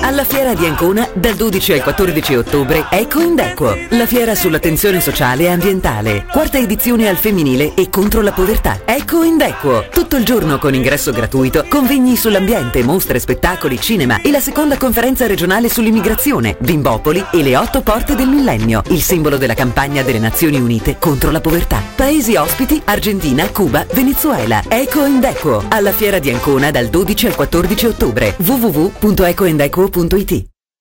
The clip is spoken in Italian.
Alla Fiera di Ancona, dal 12 al 14 ottobre, Eco Indequo, la fiera sull'attenzione sociale e ambientale. Quarta edizione al femminile e contro la povertà. Eco Indequo, tutto il giorno con ingresso gratuito, convegni sull'ambiente, mostre, spettacoli, cinema e la seconda conferenza regionale sull'immigrazione, Bimbopoli e le 8 porte del millennio, il simbolo della campagna delle Nazioni Unite contro la povertà. Paesi ospiti: Argentina, Cuba, Venezuela. Eco Indequo, alla Fiera di Ancona dal 12 al 14 ottobre. www.ecoindequo.it.